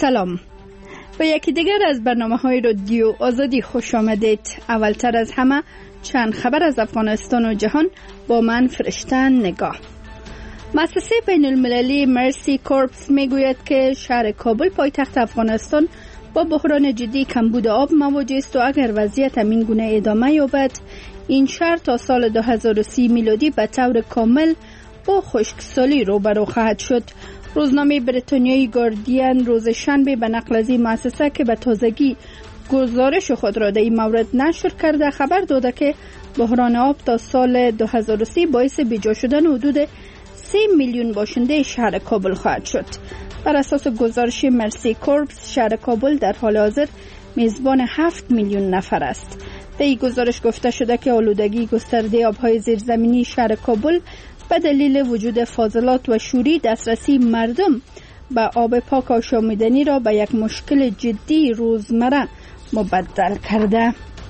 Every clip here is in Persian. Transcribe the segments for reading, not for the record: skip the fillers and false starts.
سلام. به یکی دیگر از برنامه‌های رادیو آزادی خوش آمدید. اولتر از همه چند خبر از افغانستان و جهان با من فرشته نگاه. مؤسسه بین المللی مرسی کورپس میگوید که شهر کابل پایتخت افغانستان با بحران جدی کمبود آب مواجه است و اگر وضعیت همین گونه ادامه یابد این شهر تا سال 2030 میلادی به طور کامل با خشکسالی روبرو خواهد شد. روزنامه بریتانیایی گاردین روز شنبه به نقل از این مؤسسه که به تازگی گزارش خود را در این مورد نشر کرده خبر داده که بحران آب تا سال 2030 باعث بیجا شدن حدود 3 میلیون باشنده شهر کابل خواهد شد. بر اساس گزارش مرسی کورپس شهر کابل در حال حاضر میزبان 7 میلیون نفر است. در این گزارش گفته شده که آلودگی گسترده آبهای زیرزمینی شهر کابل به دلیل وجود فاضلات و شوری دسترسی مردم به آب پاک آشامیدنی را به یک مشکل جدی روزمره مبدل کرده.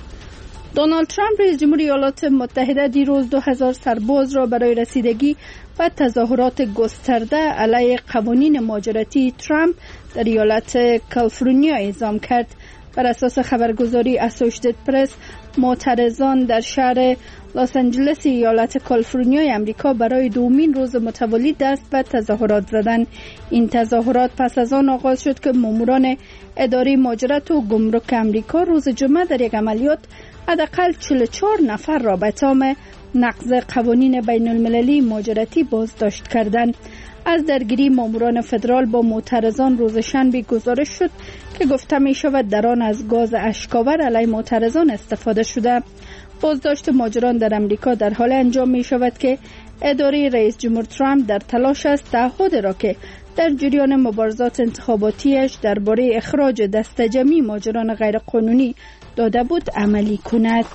دونالد ترامپ رئیس جمهور ایالات متحده دیروز 2000 سرباز را برای رسیدگی به تظاهرات گسترده علیه قوانین مهاجرتی ترامپ در ایالت کالیفرنیا اعزام کرد. بر اساس خبرگزاری اسوشیتد پرس معترضان در شهر لس آنجلس ایالت کالیفرنیا امریکا برای دومین روز متوالی دست به تظاهرات زدند. این تظاهرات پس از آن آغاز شد که ماموران اداره مهاجرت و گمرک امریکا روز جمعه در یک عملیات حداقل 44 نفر را به اتهام نقض قوانین بین المللی مهاجرتی بازداشت کردند. از درگیری ماموران فدرال با معترضان روز شنبه گزارش شد که گفته می شود در آن از گاز اشک‌آور علیه معترضان استفاده شده. بازداشت مهاجران در امریکا در حال انجام می شود که اداره رئیس جمهور ترامپ در تلاش است تعهد را که در جریان مبارزات انتخاباتیش درباره اخراج دسته جمعی مهاجران غیرقانونی داده بود عملی کند.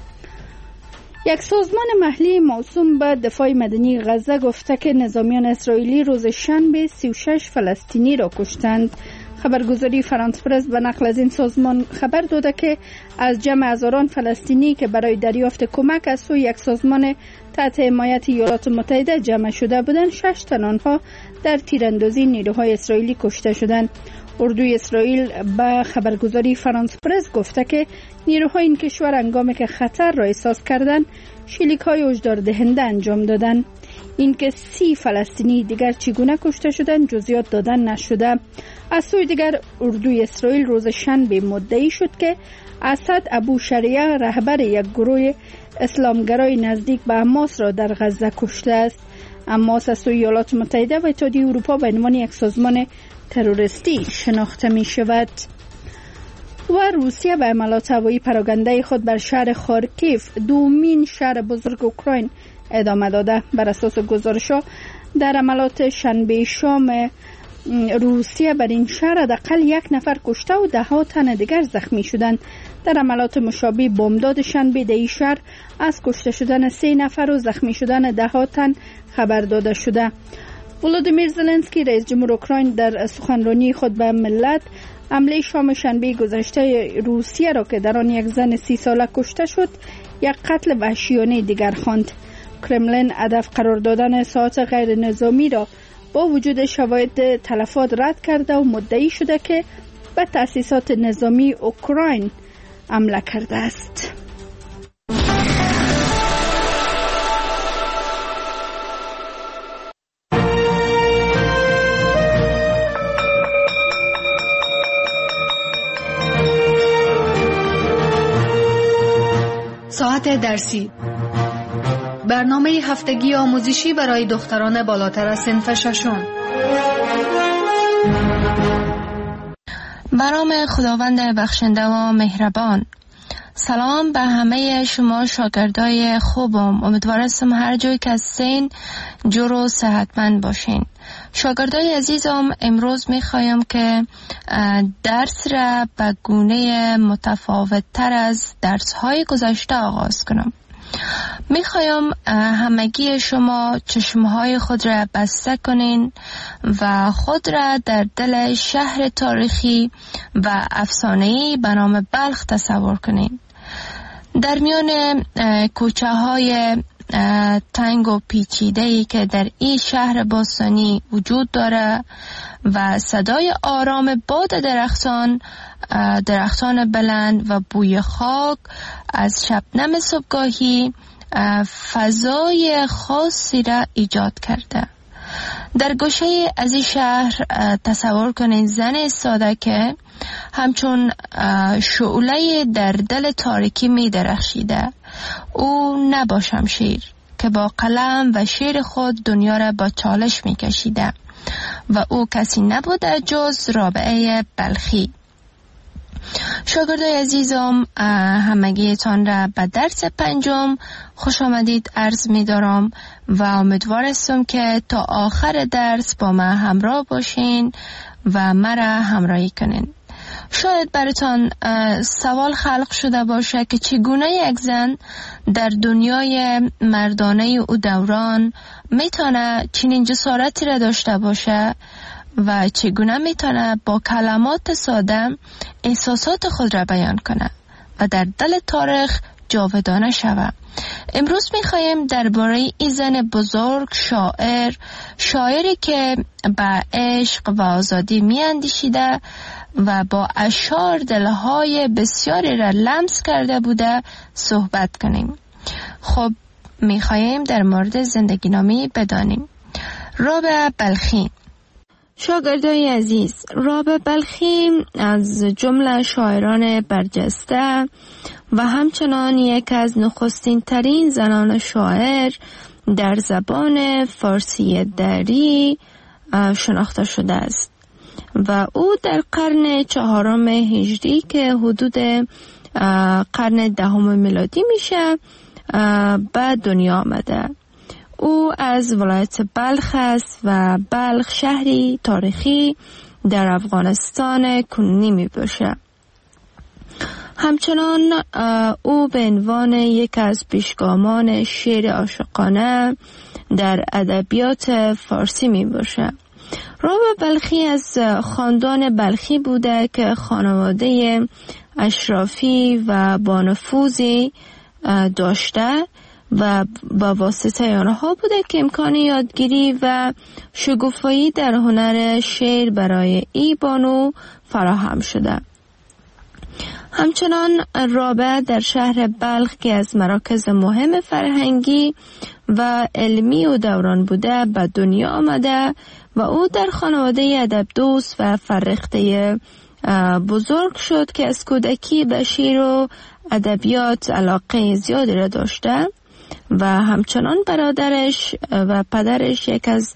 یک سازمان محلی موسوم به دفاع مدنی غزه گفته که نظامیان اسرائیلی روز شنبه 36 فلسطینی را کشتند. خبرگزاری فرانس پرس به نقل از این سازمان خبر داده که از جمع هزاران فلسطینی که برای دریافت کمک از سوی یک سازمان تحت حمایت ایالات متحده جمع شده بودند 6 تن آنها در تیراندازی نیروهای اسرائیلی کشته شدند. اردوی اسرائیل به خبرگزاری فرانس پرس گفته که نیروهای این کشور هنگامی که خطر را احساس کردند شلیک‌های هشدار دهنده انجام دادند. اینکه 30 فلسطینی دیگر چگونه کشته شدند جزئیات دادن نشده. از سوی دیگر اردوی اسرائیل روز شنبه مدعی شد که اسد ابو شریعه رهبر یک گروه اسلامگرای نزدیک به حماس را در غزه کشته است. حماس از سوی ایالات متحده و اتحادیه اروپا به عنوان یک سازمان تروریستی شناخته می شود. و روسیه به حملات هوایی پراکنده خود بر شهر خارکیف دومین شهر بزرگ اوکراین ادامه داده. بر اساس گزارش‌ها در حملات شنبه شام روسیه بر این شهر حداقل 1 نفر کشته و 10 تن دیگر زخمی شدند. در حملات مشابه بمبداد شنبه در این شهر از کشته شدن 3 نفر و زخمی شدن 10 تن خبر داده شده. ولودیمیر زلنسکی رئیس جمهور اوکراین در سخنرانی خود به ملت حمله شام شنبه گذشته روسیه را که در آن یک زن 30 ساله کشته شد یک قتل وحشیانه دیگر خواند. کرملین هدف قرار دادن ساعات غیر نظامی را با وجود شواهد تلفات رد کرده و مدعی شده که به تأسیسات نظامی اوکراین حمله کرده است. ساعت درسی، برنامه هفتگی آموزشی برای دختران بالاتر از صنف ششم. به نام خداوند بخشنده و مهربان. سلام به همه شما شاگردای خوبم. امیدوارم هر جایی که هستین جور و صحتمند باشین. شاگردای عزیزم، امروز میخوایم که درس را به گونه متفاوت تر از درس های گذشته آغاز کنم. میخوایم همگی شما چشمهای خود را بسته کنین و خود را در دل شهر تاریخی و افسانه‌ای به نام بلخ تصور کنین. در میان کوچه های تنگ و پیچیده‌ای که در این شهر باستانی وجود داره و صدای آرام باد درختان بلند و بوی خاک از شبنم صبحگاهی فضای خاصی را ایجاد کرده. در گوشه از این شهر تصور کنید زن ساده که همچون شعله در دل تاریکی می درخشیده. او نه با شمشیر که با قلم و شعر خود دنیا را با چالش می کشیده و او کسی نبوده جز رابعه بلخی. شاگردای عزیزم، همگیتان را به درس 5 خوش آمدید عرض می دارم و امیدوار هستم که تا آخر درس با من همراه باشین و مرا همراهی کنین. شاید براتان سوال خلق شده باشه که چگونه یک زن در دنیای مردانه او دوران میتونه چنین جسارتی را داشته باشه و چگونه میتونه با کلمات ساده احساسات خود را بیان کنه و در دل تاریخ جاودانه شود. امروز میخوایم درباره این زن بزرگ شاعری که به عشق و آزادی میاندیشیده و با اشعار دلهای بسیاری را لمس کرده بوده صحبت کنیم. خب میخوایم در مورد زندگی نامی بدانیم. رابعه بلخی. شاگردای عزیز، رابعه بلخی از جمله شاعران برجسته و همچنان یک از نخستین ترین زنان شاعر در زبان فارسی دری شناخته شده است و او در قرن 4 هجری که حدود قرن 10 میلادی میشه به دنیا آمده. او از ولایت بلخ است و بلخ شهری تاریخی در افغانستان کنونی می باشه. همچنان او به عنوان یک از پیشگامان شعر عاشقانه در ادبیات فارسی می باشه. رابعه بلخی از خاندان بلخی بوده که خانواده اشرافی و با نفوذی داشته و با واسطه آنها بوده که امکان یادگیری و شگوفایی در هنر شعر برای ای بانو فراهم شده. همچنان رابعه در شهر بلخ که از مراکز مهم فرهنگی و علمی و دوران بوده به دنیا آمده و او در خانواده ادب دوست و فرهیخته بزرگ شد که از کودکی به شعر و ادبیات علاقه زیادی را داشته و همچنان برادرش و پدرش یک از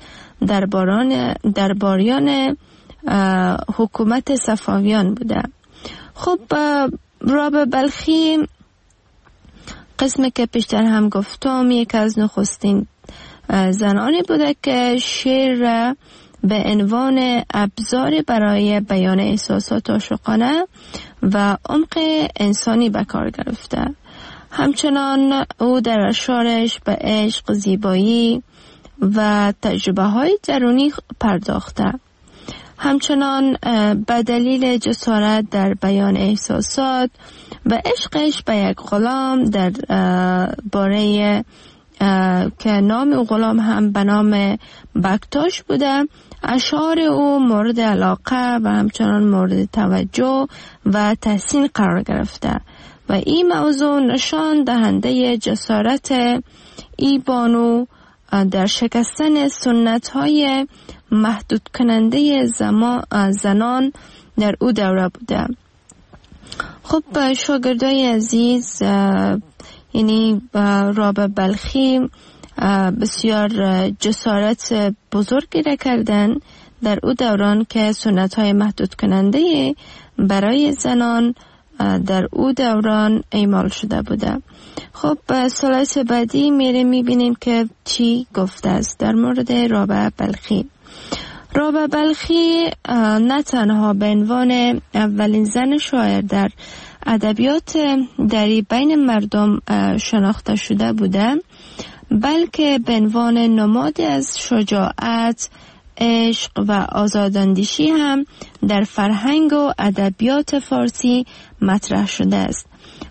درباریان حکومت صفویان بوده. خب رابعه بلخی قسمی که پیشتر هم گفتم یک از نخستین زنانی بوده که شعر را به عنوان ابزار برای بیان احساسات عاشقانه و عمق انسانی به کار گرفته. همچنان او در اشعارش به عشق، زیبایی و تجربه های درونی پرداخته. همچنان به دلیل جسارت در بیان احساسات و عشقش به یک غلام در باره که نام او غلام هم به نام بکتاش بوده، اشعار او مورد علاقه و همچنان مورد توجه و تحسین قرار گرفته و این موضوع نشان دهنده جسارت ای بانو در شکستن سنت های محدود کننده زنان در او دوره بوده. خب شاگردای عزیز، یعنی رابعه بلخی بسیار جسارت بزرگی را کردن در او دوران که سنت های محدود کننده برای زنان در او دوران اعمال شده بوده. خب سلاید بعدی میبینیم که چی گفته است در مورد رابعه بلخی. رابعه بلخی نه تنها به عنوان اولین زن شاعر در ادبیات دری بین مردم شناخته شده بوده، بلکه به عنوان نمادی از شجاعت، عشق و آزاداندیشی هم در فرهنگ و ادبیات فارسی مطرح شده است.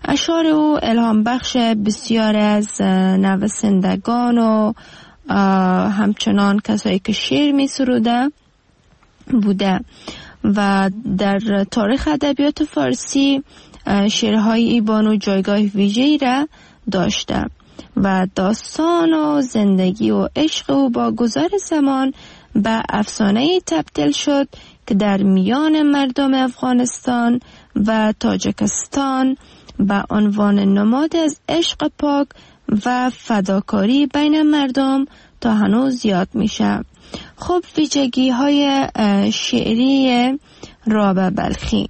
اشعار او الهام بخش بسیار از نویسندگان و همچنان کسایی که شعر می سروده بوده و در تاریخ ادبیات فارسی شعرهای ای بانو جایگاه ویژه‌ای را داشته و داستان و زندگی و عشق او با گذر زمان به افسانه‌ای تبدیل شد که در میان مردم افغانستان و تاجیکستان به عنوان نماد از عشق پاک و فداکاری بین مردم تا هنوز یاد میشه. خب ویژگی های شعری رابعه بلخی.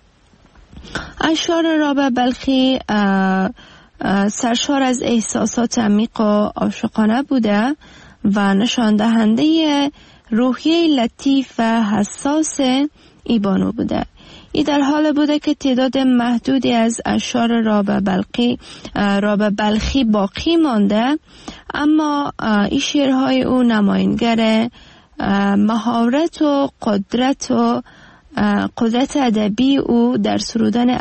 اشعار رابعه بلخی سرشار از احساسات عمیق و عاشقانه بوده و نشان دهنده روحیه لطیف و حساس ای بانو بوده. ای در حال بوده که تعداد محدودی از اشعار رابعه بلخی باقی مانده، اما این شعرهای او نماینگر مهارت و قدرت ادبی او در سرودن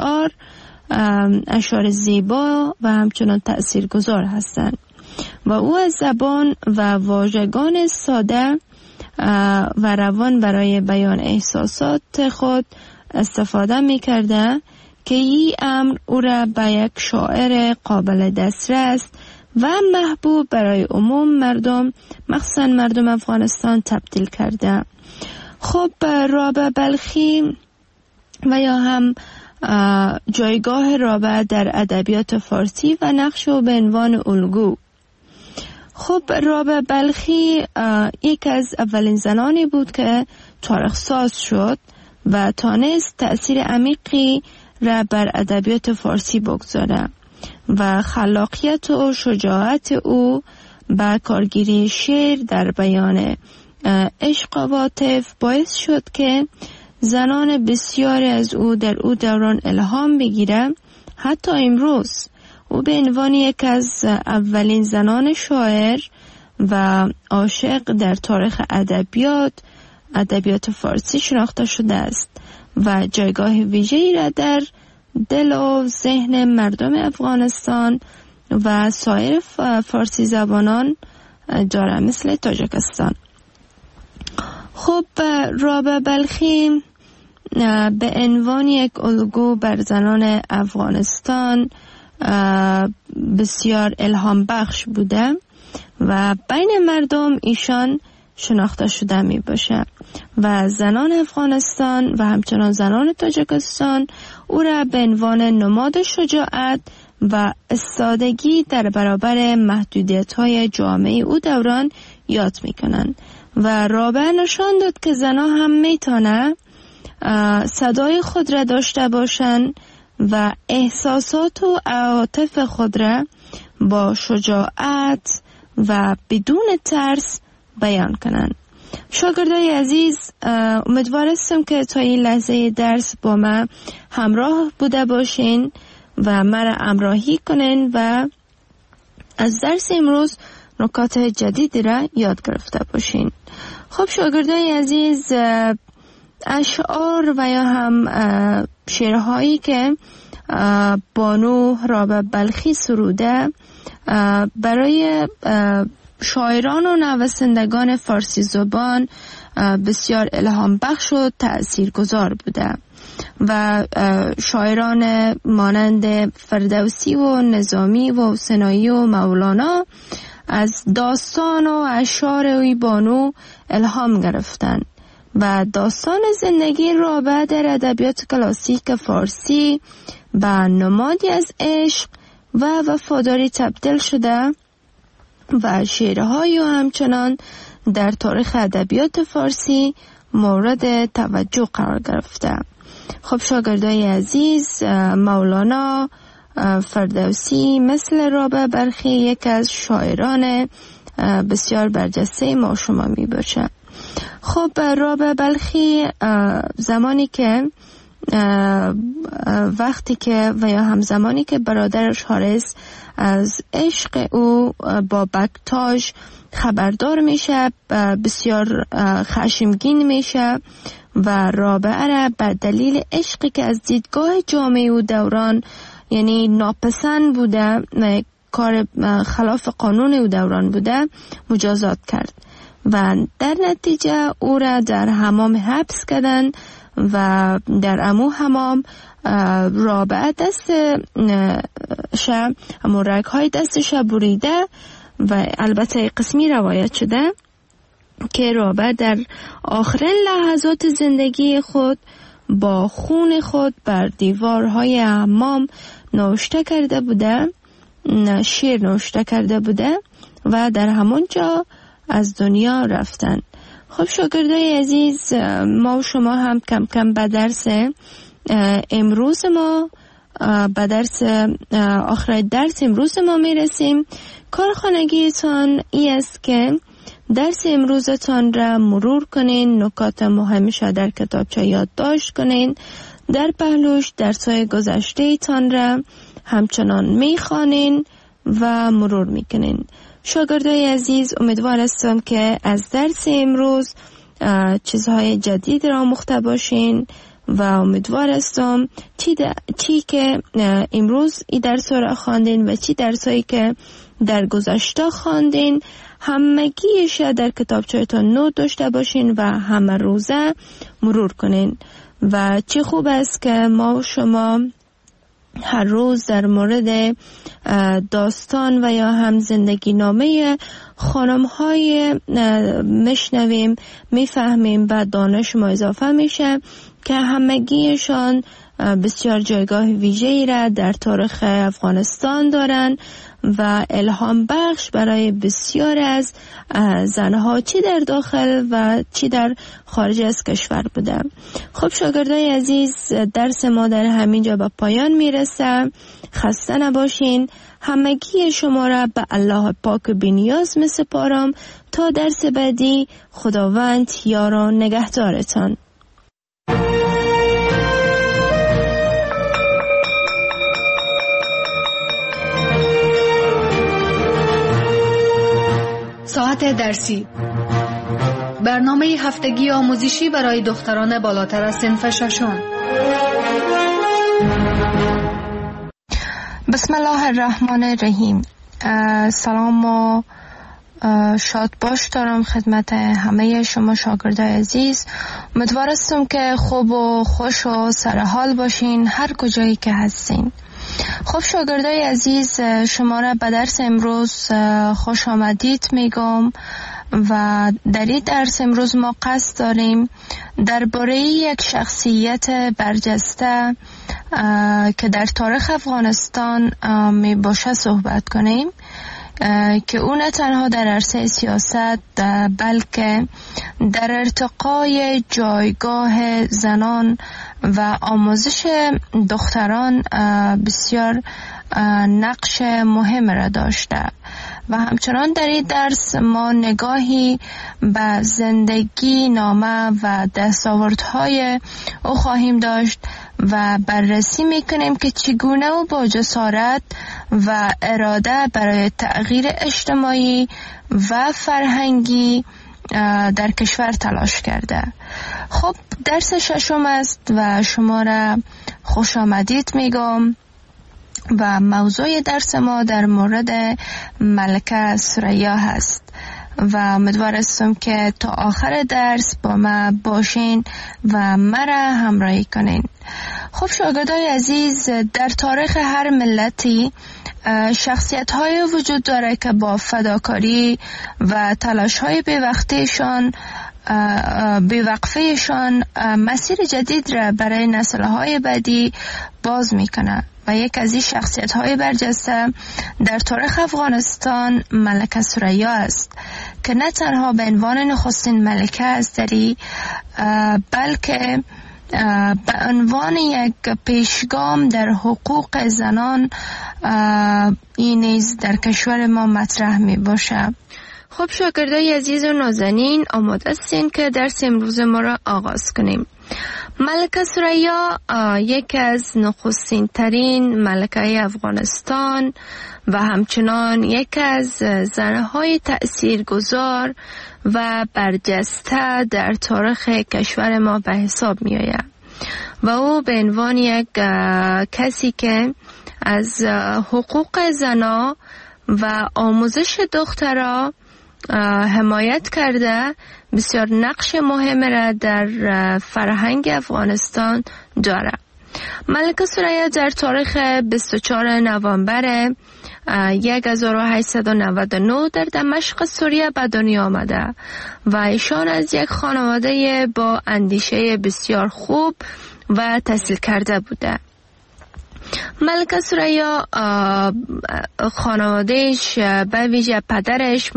اشعار زیبا و همچنان تأثیرگذار هستند و او از زبان و واژگان ساده و روان برای بیان احساسات خود استفاده می‌کرده که این امر او را به یک شاعر قابل دسترس و محبوب برای عموم مردم، مخصوصا مردم افغانستان، تبدیل کرده. خب رابعه بلخی و یا هم جایگاه رابعه در ادبیات فارسی و نقش او به عنوان الگو. خب رابعه بلخی یک از اولین زنانی بود که تاریخ ساز شد و تانست تأثیر عمیقی را بر ادبیات فارسی بگذاره و خلاقیت و شجاعت او با کارگیری شعر در بیان عشق و عاطفه باعث شد که زنان بسیاری از او در او دوران الهام بگیره. حتی امروز او به عنوان یک از اولین زنان شاعر و عاشق در تاریخ ادبیات فارسی شناخته شده است و جایگاه ویژه‌ای را در دل و ذهن مردم افغانستان و سایر فارسی زبانان داره، مثل تاجیکستان. خب رابعه بلخی به عنوان یک الگو بر زنان افغانستان بسیار الهام بخش بوده و بین مردم ایشان شناخته شده می باشه و زنان افغانستان و همچنان زنان تاجیکستان او را به عنوان نماد شجاعت و استادگی در برابر محدودیت‌های جامعه او دوران یاد می کنند و رابعه نشان داد که زنان هم می تانند صدای خود را داشته باشند و احساسات و عواطف خود را با شجاعت و بدون ترس بیان کنند. شاگردای عزیز، امیدوار هستم که تا این لحظه درس با من همراه بوده باشین و مرا همراهی کنین و از درس امروز نکات جدیدی را یاد گرفته باشین. خب شاگردای عزیز، اشعار و یا هم شعرهایی که بانو رابعه بلخی سروده برای شاعران و نویسندگان فارسی زبان بسیار الهام بخش و تأثیرگذار بوده و شاعران مانند فردوسی و نظامی و سنایی و مولانا از داستان و اشعار اوی بانو الهام گرفتند و داستان زندگی رابعه در ادبیات کلاسیک فارسی به نمادی از عشق و وفاداری تبدیل شده و شعرهای او همچنان در تاریخ ادبیات فارسی مورد توجه قرار گرفته. خب شاگردای عزیز، مولانا، فردوسی مثل رابعه بلخی یک از شاعران بسیار برجسته ما شما می باشه. خب رابعه بلخی وقتی که و یا همزمانی که برادرش حارث از عشق او با بکتاژ خبردار میشه بسیار خشمگین میشه و رابعه را به دلیل عشقی که از دیدگاه جامعه او دوران یعنی ناپسند بوده، کار خلاف قانون او دوران بوده، مجازات کرد و در نتیجه او را در حمام حبس کردن و در امو حمام رابعه دستش، رگ های دستش بریده و البته قسمی روایت شده که رابعه در آخرین لحظات زندگی خود با خون خود بر دیوارهای حمام نوشته کرده بوده، شعر نوشته کرده بوده و در همون جا از دنیا رفتن. خب شاگردای عزیز، ما و شما هم کم کم به درس امروز ما، به درس آخر درس امروز ما میرسیم. کارخانگیتان ای است که درس امروزتان را مرور کنین، نکات مهمش در کتابچه یادداشت کنین، در پهلوش درس‌های گذشته تان را همچنان میخوانین و مرور میکنین. شاگردای عزیز، امیدوار هستم که از درس امروز چیزهای جدید را آموخته باشین و امیدوار هستم چی که امروز این درس را خواندین و چی درسایی که در گذشته خواندین همگیش در کتابچه‌تان نوت داشته باشین و همه روزه مرور کنین. و چه خوب است که ما و شما هر روز در مورد داستان و یا هم زندگی نامه خانم های مشنویم، میفهمیم و دانش ما اضافه میشه که همگیشان بسیار جایگاه ویژه‌ای را در تاریخ افغانستان دارن و الهام بخش برای بسیار از زنها چی در داخل و چی در خارج از کشور بوده. خب شاگردای عزیز، درس ما در همینجا به پایان میرسه. خسته نباشین. همگی شما را به الله پاک بی‌نیاز میسپارم تا درس بعدی. خداوند یار و نگهدارتان. ساعت درسی، برنامه هفتگی آموزشی برای دختران بالاتر از صنف ششم. بسم الله الرحمن الرحیم. سلام و شاد باش دارم خدمت همه شما شاگردای عزیز. امیدوار هستم که خوب و خوش و سرحال باشین هر کجایی که هستین. خب شاگردای عزیز، شما را به درس امروز خوش آمدید میگم و در این درس امروز ما قصد داریم درباره یک شخصیت برجسته که در تاریخ افغانستان می باشه صحبت کنیم که او نه تنها در عرصه سیاست بلکه در ارتقای جایگاه زنان و آموزش دختران بسیار نقش مهم را داشته و همچنان در این درس ما نگاهی به زندگی نامه و دستاوردهای او خواهیم داشت و بررسی میکنیم که چگونه او با جسارت و اراده برای تغییر اجتماعی و فرهنگی در کشور تلاش کرده. خب درس ششم است و شما را خوش آمدید میگم و موضوع درس ما در مورد ملکه ثریا هست و امیدوار هستم که تا آخر درس با ما باشین و مرا همراهی کنین. خب شاگردای عزیز، در تاریخ هر ملتی شخصیت های وجود داره که با فداکاری و تلاش های بیوقفهشان مسیر جدید را برای نسل های بعدی باز میکنه و یک از این شخصیت های برجسته در تاریخ افغانستان ملکه ثریا است که نه تنها به عنوان نخستین ملکه استری بلکه به عنوان یک پیشگام در حقوق زنان این نیز در کشور ما مطرح می باشه. خب شاگردای عزیز و نازنین، آماده هستین که درس امروز ما را آغاز کنیم. ملکه ثریا یک از نخستین ترین ملکه افغانستان و همچنان یک از زنهای تأثیرگذار و برجسته در تاریخ کشور ما به حساب می آید و او به عنوان یک کسی که از حقوق زنا و آموزش دخترها حمایت کرده بسیار نقش مهم را در فرهنگ افغانستان داره. ملکه ثریا در تاریخ 24 نوامبر 1899 در دمشق سوریه به دنیا آمده و ایشان از یک خانواده با اندیشه بسیار خوب و تحصیل کرده بوده. ملکه ثریا خانوادهش به ویژه پدرش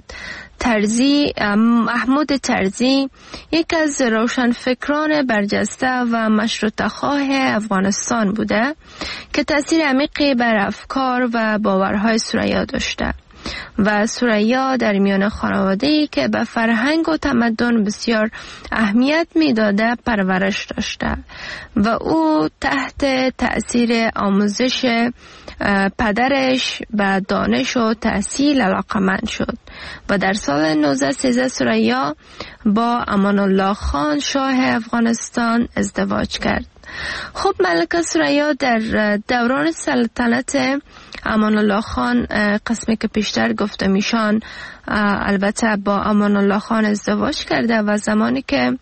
محمود ترزی یک از روشنفکران برجسته و مشروطه خواه افغانستان بوده که تأثیر عمیقی بر افکار و باورهای ثریا داشته و ثریا در میان خانواده‌ای که به فرهنگ و تمدن بسیار اهمیت میداده پرورش داشته و او تحت تأثیر آموزش پدرش به دانش و تحصیل علاقمند شد و در سال 1913 ثریا با امان الله خان شاه افغانستان ازدواج کرد. خب ملکه ثریا در دوران سلطنت امان الله خان، قسمی که پیشتر گفتم ایشان البته با امان الله خان ازدواج کرده و زمانی که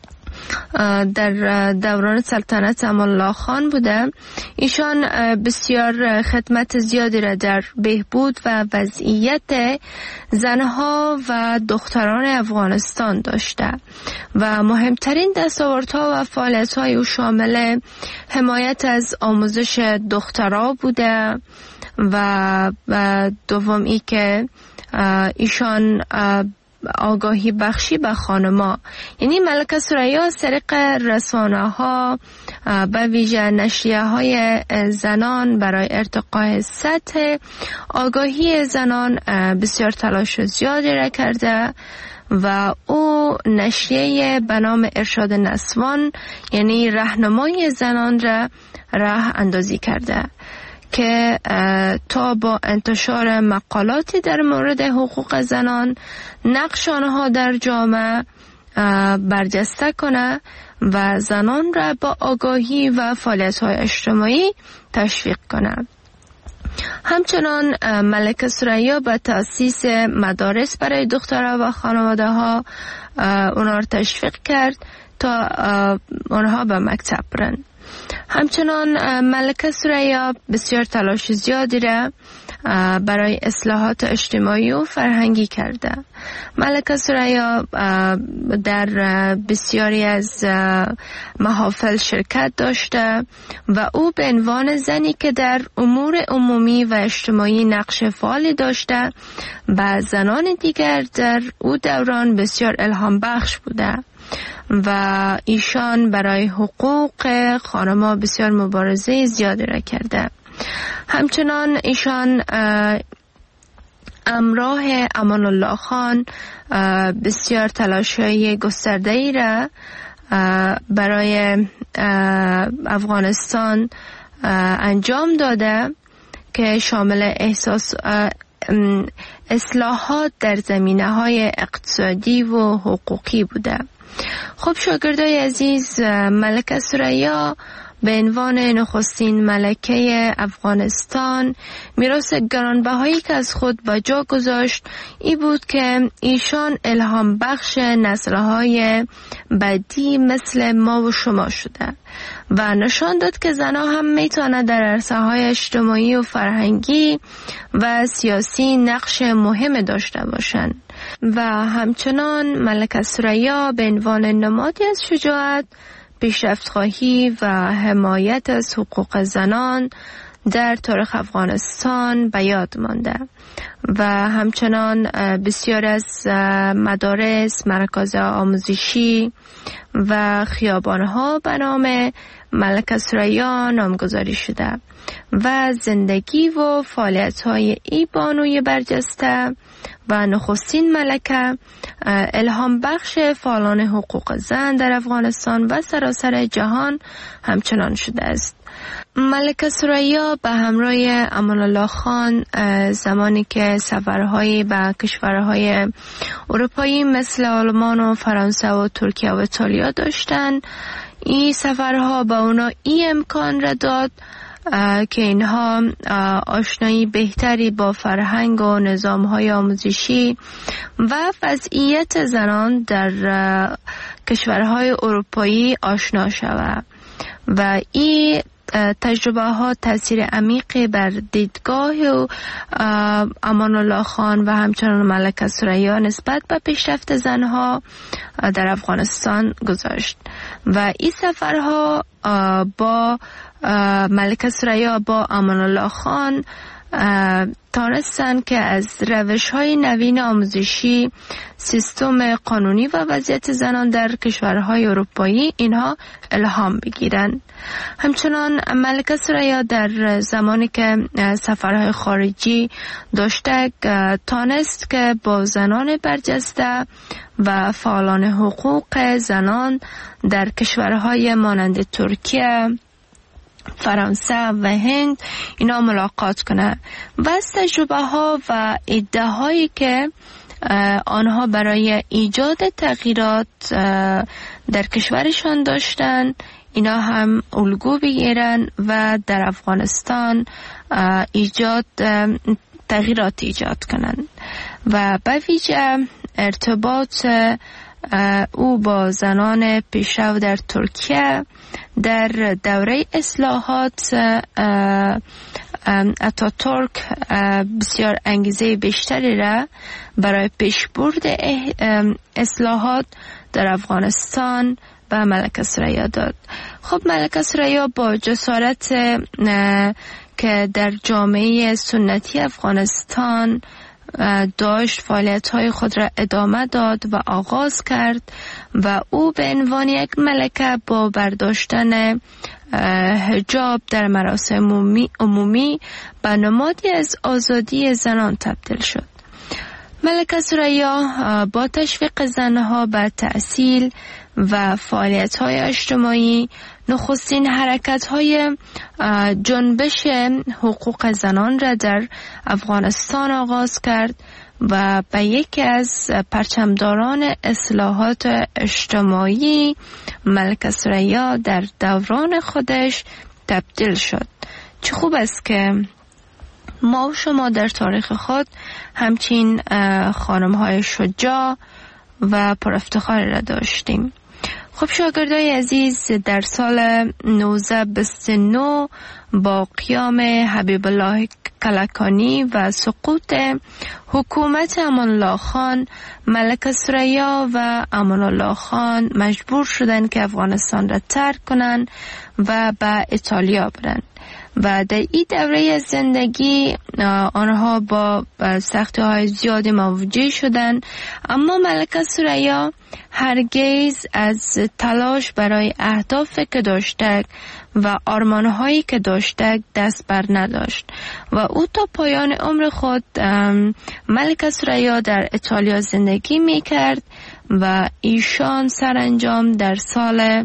در دوران سلطنت امان الله خان بوده ایشان بسیار خدمت زیادی را در بهبود و وضعیت زنها و دختران افغانستان داشته و مهمترین دستاوردها و فعالیت‌های او شامل حمایت از آموزش دخترها بوده و دوم ای که ایشان آگاهی بخشی به خانما، یعنی ملکه ثریا از طریق رسانه ها به ویژه نشریه های زنان برای ارتقاء سطح آگاهی زنان بسیار تلاش زیادی را کرده و او نشریه به نام ارشاد نسوان یعنی راهنمای زنان را راه اندازی کرده که تا با انتشار مقالاتی در مورد حقوق زنان نقش آنها در جامعه برجسته کنه و زنان را با آگاهی و فعالیت‌های اجتماعی تشویق کنه. همچنان ملکه ثریا به تأسیس مدارس برای دخترها و خانواده ها اونها را تشویق کرد تا اونها به مکتب برن. همچنان ملکه ثریا بسیار تلاش زیادی را برای اصلاحات اجتماعی و فرهنگی کرده. ملکه ثریا در بسیاری از محافل شرکت داشته و او به عنوان زنی که در امور عمومی و اجتماعی نقش فعالی داشته و زنان دیگر در او دوران بسیار الهام بخش بوده و ایشان برای حقوق خانم‌ها بسیار مبارزه زیادی را کرده. همچنان ایشان همراه امان الله خان بسیار تلاش‌های گسترده‌ای را برای افغانستان انجام داده که شامل اصلاحات در زمینه‌های اقتصادی و حقوقی بوده. خب شاگردای عزیز، ملکه ثریا به عنوان نخستین ملکه افغانستان میراث گرانبهایی که از خود به جا گذاشت این بود که ایشان الهام بخش نسل‌های بعدی مثل ما و شما شده و نشان داد که زنها هم میتونه در عرصه‌های اجتماعی و فرهنگی و سیاسی نقش مهم داشته باشند و همچنان ملکه ثریا به عنوان نمادی از شجاعت، پیشرفت‌خواهی و حمایت از حقوق زنان در تاریخ افغانستان به یاد مانده و همچنان بسیار از مدارس، مراکز آموزشی و خیابان‌ها به نام ملکه ثریا نامگذاری شده و زندگی و فعالیت‌های ای بانوی برجسته و نخستین ملکه الهام بخش فعالان حقوق زن در افغانستان و سراسر جهان همچنان شده است. ملکه ثریا به همراه امان الله خان زمانی که سفرهایی به کشورهای اروپایی مثل آلمان و فرانسه و ترکیه و ایتالیا داشتند، این سفرها به اونا این امکان را داد که اینها آشنایی بهتری با فرهنگ و نظام‌های آموزشی و وضعیت زنان در کشورهای اروپایی آشنا شود و این تجربه ها تاثیر عمیقی بر دیدگاه امان الله خان و همچنان ملکه ثریا نسبت به پیشرفت زنها در افغانستان گذاشت و این سفرها با ملکه ثریا با امان الله خان تانستن که از روش‌های نوین آموزشی، سیستم قانونی و وضعیت زنان در کشورهای اروپایی اینها الهام بگیرن. همچنان ملکه ثریا در زمانی که سفرهای خارجی داشته تانست که با زنان برجسته و فعالان حقوق زنان در کشورهای مانند ترکیه، فرانسه و هند اینا ملاقات کنه و از تجربه ها و ایده هایی که آنها برای ایجاد تغییرات در کشورشان داشتن اینا هم الگو بگیرن و در افغانستان تغییرات ایجاد کنن و به ویژه ارتباط او با زنان پیشرو در ترکیه در دوره اصلاحات اتاتورک بسیار انگیزه بیشتری را برای پیشبرد اصلاحات در افغانستان به ملکه ثریا داد. خب ملکه ثریا با جسارت که در جامعه سنتی افغانستان داشت فعالیت‌های خود را ادامه داد و آغاز کرد و او به عنوان یک ملکه با برداشتن حجاب در مراسم عمومی به نمادی از آزادی زنان تبدیل شد. ملکه ثریا با تشویق زنها به تحصیل و فعالیت‌های اجتماعی نخستین حرکت‌های جنبش حقوق زنان را در افغانستان آغاز کرد و به یکی از پرچمداران اصلاحات اجتماعی ملکه ثریا در دوران خودش تبدیل شد. چه خوب است که ما و شما در تاریخ خود همچین خانم‌های شجاع و پرافتخاری را داشتیم. خب شاگردای عزیز، در سال 1929 با قیام حبیب الله کلکانی و سقوط حکومت امان الله خان، ملکه ثریا و امان الله خان مجبور شدند که افغانستان را ترک کنند و به ایتالیا برند و در این دوره از زندگی آنها با سختی‌های زیادی مواجه شدند، اما ملکه ثریا هرگز از تلاش برای اهدافی که داشته و آرمان‌هایی که داشته دست بر نداشت و او تا پایان عمر خود ملکه ثریا در ایتالیا زندگی می‌کرد و ایشان سرانجام در سال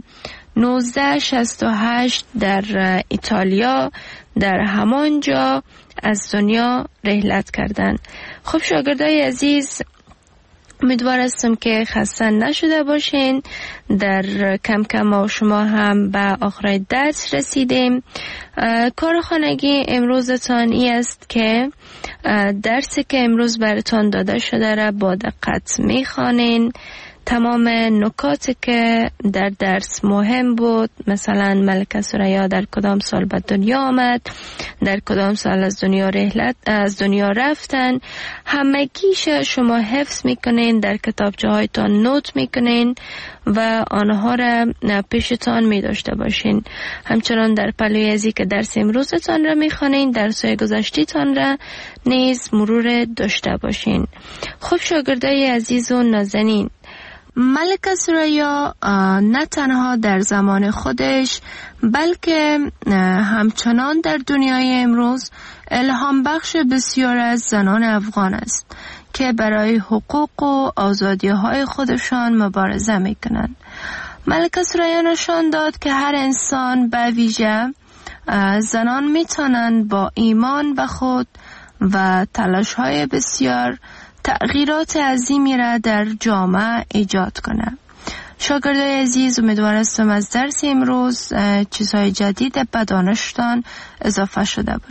1968 در ایتالیا در همانجا از دنیا رحلت کردند. خب شاگردای عزیز، امیدوار هستم که خسته نشده باشین. در کم کم ما شما هم به آخر درس رسیدیم. کار خانگی امروزتان این است که درسی که امروز براتان داده شده را با دقت میخوانین. تمام نکاتی که در درس مهم بود، مثلا ملکه ثریا در کدام سال به دنیا آمد، در کدام سال از دنیا رفتن، همگیش شما حفظ میکنین، در کتابچه هایتان نوت میکنین و آنها را پیشتان میداشته باشین. همچنان در پلوی ازی که درس امروزتان را میخوانین، درس‌های گذشته‌تان را نیز مرور داشته باشین. خب شاگردای عزیز و نازنین، ملکه ثریا نه تنها در زمان خودش بلکه همچنان در دنیای امروز الهام بخش بسیار از زنان افغان است که برای حقوق و آزادی‌های خودشان مبارزه می‌کنند. ملکه ثریا نشان داد که هر انسان به ویژه زنان می‌توانند با ایمان به خود و تلاش‌های بسیار تغییرات عظیمی را در جامعه ایجاد کنه. شاگردای عزیز، امیدوارم از درس امروز چیزهای جدید به دانشتان اضافه شده بود.